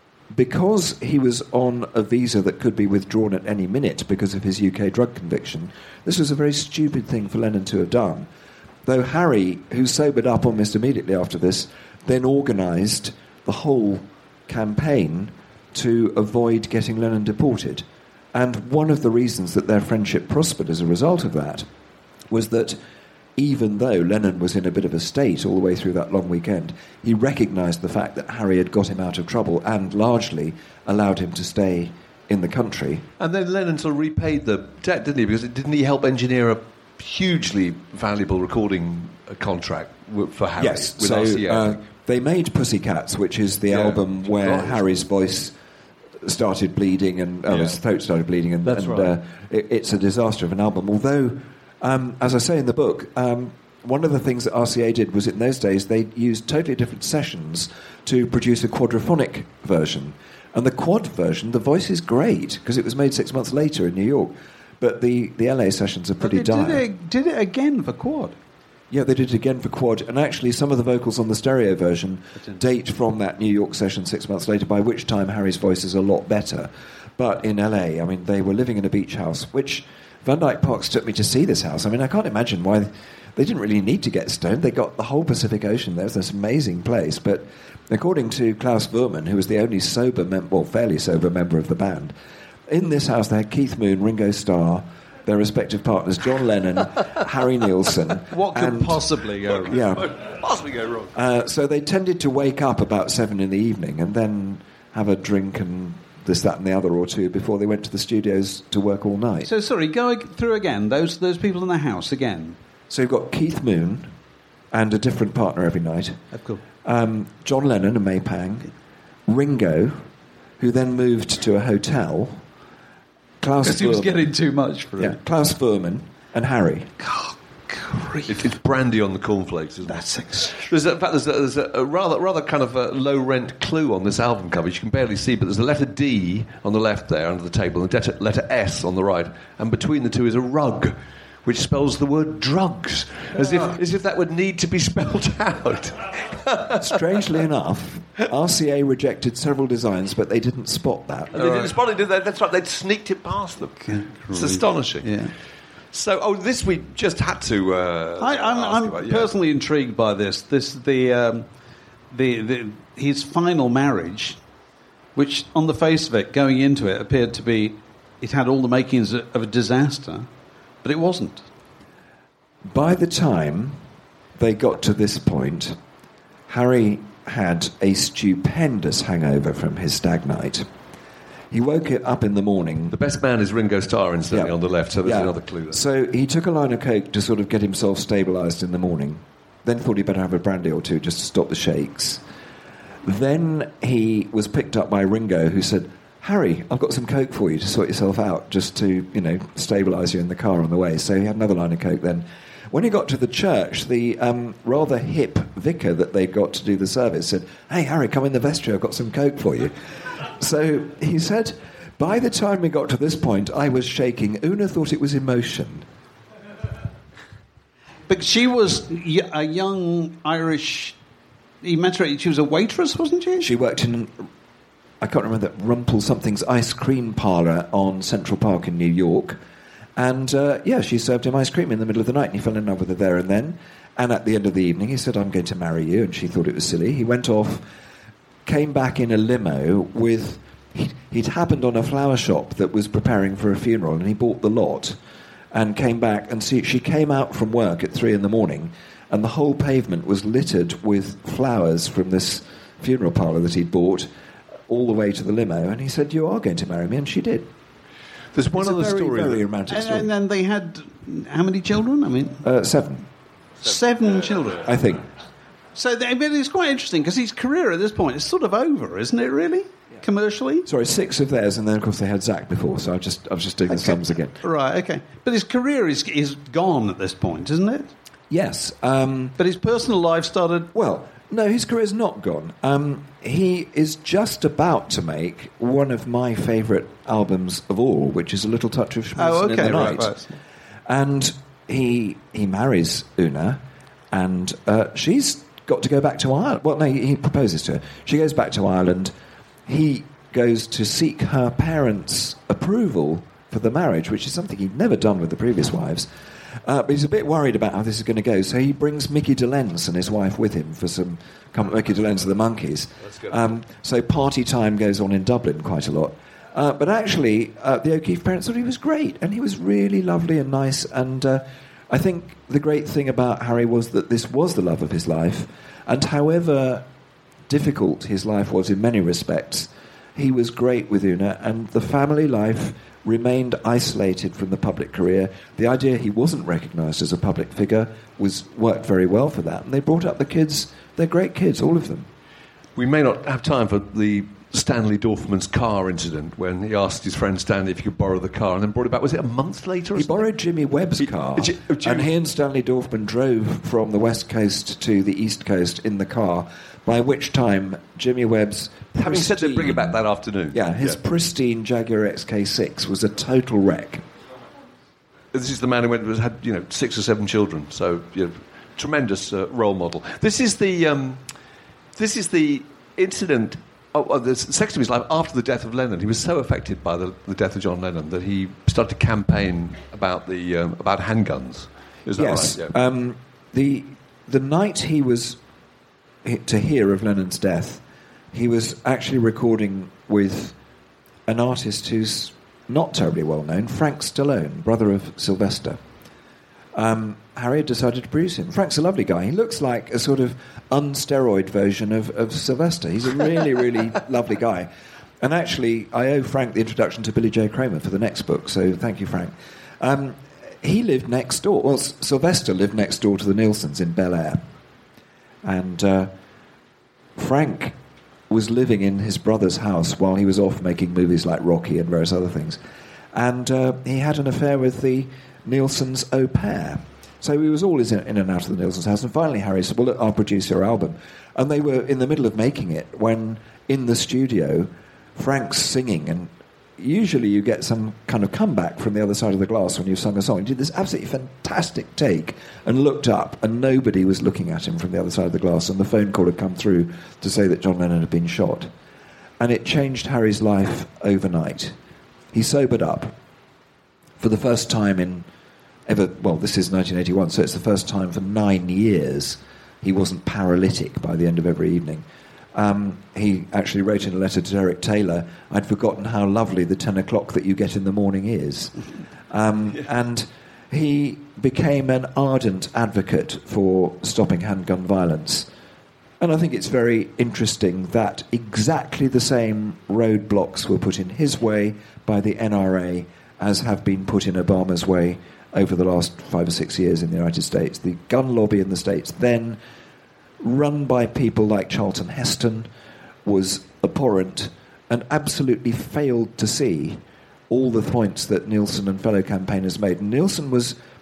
Because he was on a visa that could be withdrawn at any minute because of his UK drug conviction, this was a very stupid thing for Lennon to have done. Though Harry, who sobered up almost immediately after this, then organised the whole campaign to avoid getting Lennon deported. And one of the reasons that their friendship prospered as a result of that was that even though Lennon was in a bit of a state all the way through that long weekend, he recognised the fact that Harry had got him out of trouble and largely allowed him to stay in the country. And then Lennon sort of repaid the debt, didn't he? Because didn't he help engineer a hugely valuable recording contract for Harry? Yes, with so RCA? They made Pussycats, which is the album where Harry's voice started bleeding and his throat started bleeding, and right. It's a disaster of an album. Although, as I say in the book, one of the things that RCA did was in those days they used totally different sessions to produce a quadraphonic version. And the quad version, the voice is great because it was made 6 months later in New York. But the LA sessions are pretty dire. They did it again for quad. Yeah, they did it again for quad, and actually some of the vocals on the stereo version date from that New York session 6 months later, by which time Harry's voice is a lot better. But in LA, I mean, they were living in a beach house, which Van Dyke Parks took me to see this house. I mean, I can't imagine why they didn't really need to get stoned. They got the whole Pacific Ocean there. It's this amazing place. But according to Klaus Voormann, who was the only fairly sober member of the band, in this house they had Keith Moon, Ringo Starr, their respective partners, John Lennon, Harry Nilsson. What could possibly go wrong? Yeah. Possibly go wrong. So they tended to wake up about 7 in the evening and then have a drink and this, that and the other or two before they went to the studios to work all night. So, sorry, go through again. Those people in the house again. So you've got Keith Moon and a different partner every night. Of course. John Lennon and May Pang. Ringo, who then moved to a hotel. Because he was getting too much for him. Yeah, Klaus Voormann and Harry. Oh, grief. It's brandy on the cornflakes, isn't it? That's extreme. There's a rather kind of a low-rent clue on this album cover, which you can barely see, but there's a letter D on the left there under the table, and a letter S on the right, and between the two is a rug, which spells the word drugs, as if that would need to be spelled out. Strangely enough, RCA rejected several designs, but they didn't spot that. They didn't spot it, did they? That's right, they'd sneaked it past them. It's astonishing. Yeah. So, this we just had to. I'm personally intrigued by this. His final marriage, which on the face of it, going into it, appeared to be, it had all the makings of a disaster, but it wasn't. By the time they got to this point, Harry had a stupendous hangover from his stag night. He woke up in the morning. The best man is Ringo Starr, incidentally, on the left, so there's another clue there. So he took a line of coke to sort of get himself stabilised in the morning. Then thought he'd better have a brandy or two just to stop the shakes. Then he was picked up by Ringo, who said, "Harry, I've got some coke for you to sort yourself out, just to, stabilise you in the car on the way." So he had another line of coke then. when he got to the church, the rather hip vicar that they got to do the service said, "Hey, Harry, come in the vestry, I've got some Coke for you." So he said, by the time we got to this point, I was shaking. Una thought it was emotion. But she was a young Irish... He met her, she was a waitress, wasn't she? She worked in, I can't remember, Rumpel something's ice cream parlour on Central Park in New York. And, she served him ice cream in the middle of the night, and he fell in love with her there and then. And at the end of the evening, he said, "I'm going to marry you," and she thought it was silly. He went off, came back in a limo with... He'd happened on a flower shop that was preparing for a funeral, and he bought the lot and came back. And she came out from work at 3 a.m, and the whole pavement was littered with flowers from this funeral parlour that he'd bought all the way to the limo. And he said, "You are going to marry me," and she did. There's one other story. Very romantic story. And then they had how many children? I mean, 7. 7 children, I think. So it's quite interesting because his career at this point is sort of over, isn't it? Really, commercially. Sorry, 6 of theirs, and then of course they had Zach before. So I was just doing the sums again. Right. Okay. But his career is gone at this point, isn't it? Yes. But his personal life started. Well, no, his career's not gone. He is just about to make one of my favourite albums of all, which is A Little Touch of Schmilson in the Night. Right. And he marries Una, and she's got to go back to Ireland. Well, no, he proposes to her. She goes back to Ireland. He goes to seek her parents' approval for the marriage, which is something he'd never done with the previous wives. But he's a bit worried about how this is going to go, so he brings Mickey Dolenz and his wife with him for some... Mickey Dolenz of the Monkees. So party time goes on in Dublin quite a lot. But actually, the O'Keeffe parents thought he was great, and he was really lovely and nice, and I think the great thing about Harry was that this was the love of his life, and however difficult his life was in many respects, he was great with Una, and the family life remained isolated from the public career. The idea he wasn't recognised as a public figure worked very well for that. And they brought up the kids. They're great kids, all of them. We may not have time for the Stanley Dorfman's car incident when he asked his friend Stanley if he could borrow the car and then brought it back. Was it a month later? He borrowed Jimmy Webb's car, and he and Stanley Dorfman drove from the West Coast to the East Coast in the car, by which time Jimmy Webb's... Having said they'd bring it back that afternoon. Yeah, his pristine Jaguar XK6 was a total wreck. This is the man who had 6 or 7 children, so tremendous role model. This is the incident... the section of his life after the death of Lennon. He was so affected by the death of John Lennon that he started to campaign about about handguns. Is that yes. right? Yeah. The night he was to hear of Lennon's death, he was actually recording with an artist who's not terribly well known, Frank Stallone, brother of Sylvester. Harry had decided to produce him. Frank's a lovely guy. He looks like a sort of unsteroid version of Sylvester. He's a really, really lovely guy. And actually, I owe Frank the introduction to Billy J. Kramer for the next book, so thank you, Frank. He lived next door. Well, Sylvester lived next door to the Nielsen's in Bel Air. And Frank was living in his brother's house while he was off making movies like Rocky and various other things. And he had an affair with the Nielsen's au pair. So he was always in and out of the Nielsen's house. And finally Harry said, "Well, look, I'll produce your album." And they were in the middle of making it when, in the studio, Frank's singing. And usually you get some kind of comeback from the other side of the glass when you've sung a song. He did this absolutely fantastic take and looked up, and nobody was looking at him from the other side of the glass. And the phone call had come through to say that John Lennon had been shot. And it changed Harry's life overnight. He sobered up for the first time in... this is 1981, so it's the first time for 9 years he wasn't paralytic by the end of every evening. He actually wrote in a letter to Derek Taylor, "I'd forgotten how lovely the 10 o'clock that you get in the morning is." And he became an ardent advocate for stopping handgun violence. And I think it's very interesting that exactly the same roadblocks were put in his way by the NRA as have been put in Obama's way over the last 5 or 6 years in the United States. The gun lobby in the States, then run by people like Charlton Heston, was abhorrent and absolutely failed to see all the points that Nielsen and fellow campaigners made. And Nielsen was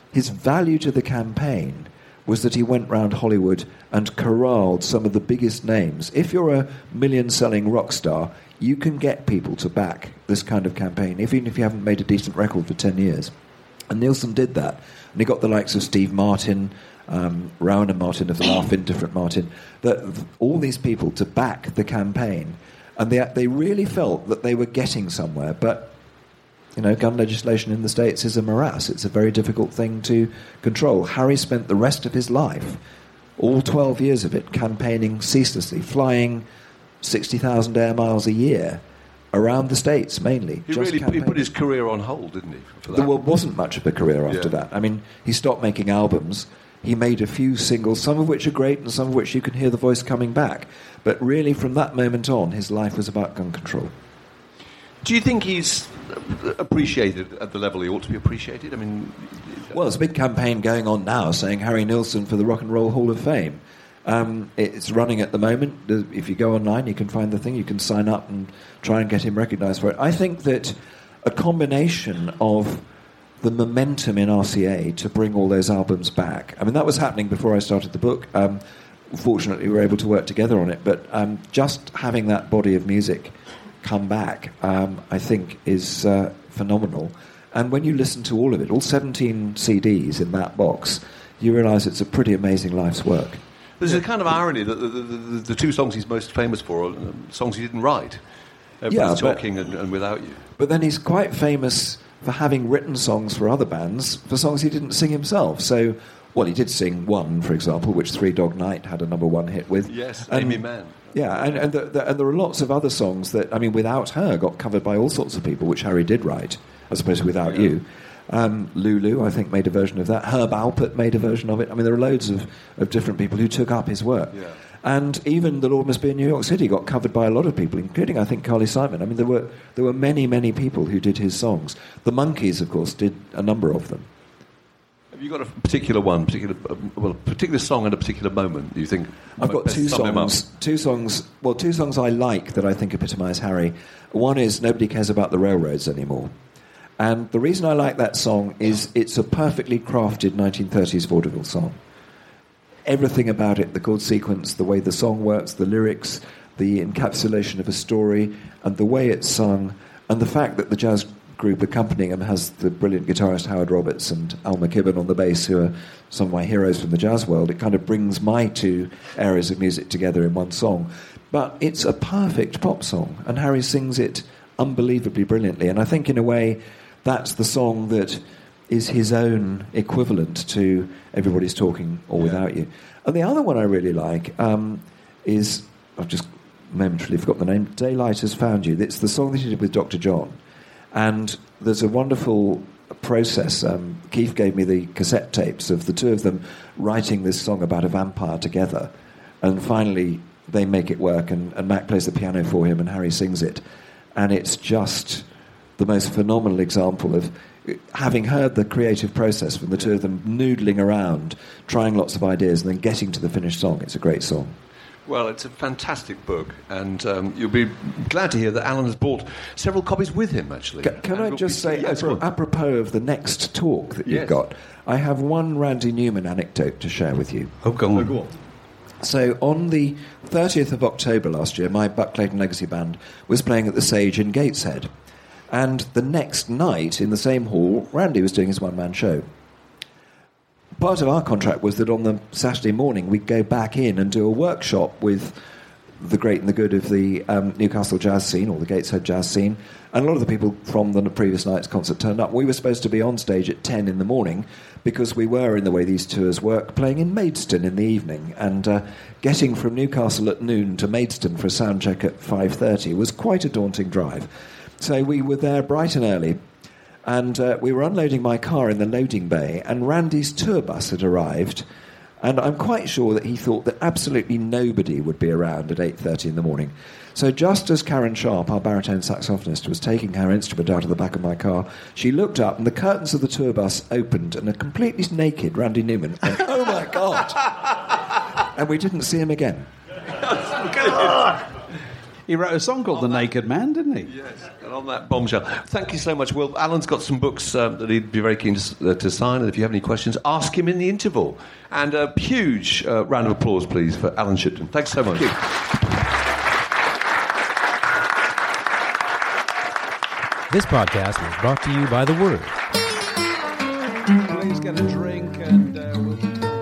his value to the campaign was that he went round Hollywood and corralled some of the biggest names. If you're a million-selling rock star, you can get people to back this kind of campaign, even if you haven't made a decent record for 10 years. And Nilsson did that. And he got the likes of Steve Martin, Rowan and Martin of the Laugh-In, Different Martin, all these people to back the campaign. And they really felt that they were getting somewhere. But, gun legislation in the States is a morass. It's a very difficult thing to control. Harry spent the rest of his life, all 12 years of it, campaigning ceaselessly, flying 60,000 air miles a year around the States, mainly. He put his career on hold, didn't he? There wasn't much of a career after that. I mean, he stopped making albums. He made a few singles, some of which are great and some of which you can hear the voice coming back. But really, from that moment on, his life was about gun control. Do you think he's appreciated at the level he ought to be appreciated? I mean... Well, there's a big campaign going on now saying Harry Nilsson for the Rock and Roll Hall of Fame. It's running at the moment. If you go online, you can find the thing. You can sign up and try and get him recognised for it. I think that a combination of the momentum in RCA to bring all those albums back. I mean, that was happening before I started the book. Fortunately, we were able to work together on it. But just having that body of music come back, I think, is phenomenal. And when you listen to all of it, all 17 CDs in that box, you realise it's a pretty amazing life's work. There's a kind of irony that the two songs he's most famous for are songs he didn't write. Talking and Without You. But then he's quite famous for having written songs for other bands, for songs he didn't sing himself. So, he did sing one, for example, which Three Dog Night had a #1 hit with. Yes, Amy Mann. Yeah, and there are lots of other songs that, Without Her got covered by all sorts of people, which Harry did write, I suppose Without You. Lulu, I think, made a version of that. Herb Alpert made a version of it. There are loads of different people who took up his work. Yeah. And even The Lord Must Be in New York City got covered by a lot of people, including, I think, Carly Simon. There were many, many people who did his songs. The Monkees, of course, did a number of them. Have you got a particular song and a particular moment you think? I've got two songs I like that I think epitomise Harry. One is Nobody Cares About the Railroads Anymore. And the reason I like that song is it's a perfectly crafted 1930s vaudeville song. Everything about it, the chord sequence, the way the song works, the lyrics, the encapsulation of a story, and the way it's sung, and the fact that the jazz group accompanying him has the brilliant guitarist Howard Roberts and Al McKibben on the bass, who are some of my heroes from the jazz world. It kind of brings my two areas of music together in one song. But it's a perfect pop song, and Harry sings it unbelievably brilliantly. And I think, in a way, that's the song that is his own equivalent to Everybody's Talking or Without You. And the other one I really like is, I've just momentarily forgot the name, Daylight Has Found You. It's the song that he did with Dr. John. And there's a wonderful process. Keith gave me the cassette tapes of the two of them writing this song about a vampire together. And finally, they make it work, and Mac plays the piano for him, and Harry sings it. And it's just the most phenomenal example of having heard the creative process from the two of them noodling around, trying lots of ideas, and then getting to the finished song. It's a great song. Well, it's a fantastic book, and you'll be glad to hear that Alan has brought several copies with him, actually. Can I just say, apropos of the next talk that you've got, I have one Randy Newman anecdote to share with you. Oh, go on. So on the 30th of October last year, my Buck Clayton Legacy Band was playing at the Sage in Gateshead. And the next night, in the same hall, Randy was doing his one-man show. Part of our contract was that on the Saturday morning we'd go back in and do a workshop with the great and the good of the Newcastle jazz scene, or the Gateshead jazz scene, and a lot of the people from the previous night's concert turned up. We were supposed to be on stage at 10 in the morning because we were, in the way these tours work, playing in Maidstone in the evening, and getting from Newcastle at noon to Maidstone for a sound check at 5:30 was quite a daunting drive. So we were there bright and early, and we were unloading my car in the loading bay, and Randy's tour bus had arrived, and I'm quite sure that he thought that absolutely nobody would be around at 8:30 in the morning. So just as Karen Sharp, our baritone saxophonist, was taking her instrument out of the back of my car, she looked up, and the curtains of the tour bus opened, and a completely naked Randy Newman went, "Oh, my God!" And we didn't see him again. He wrote a song called The Naked Man, didn't he? Yes, and on that bombshell. Thank you so much, Will. Alan's got some books that he'd be very keen to sign, and if you have any questions, ask him in the interval. And a huge round of applause, please, for Alan Shipton. Thanks so much. This podcast was brought to you by The Word. Please get a drink and we'll...